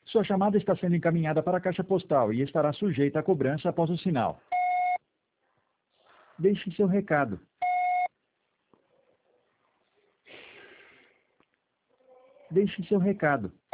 Sua chamada está sendo encaminhada para a caixa postal e estará sujeita a cobrança após o sinal. Deixe seu recado. Deixe seu recado.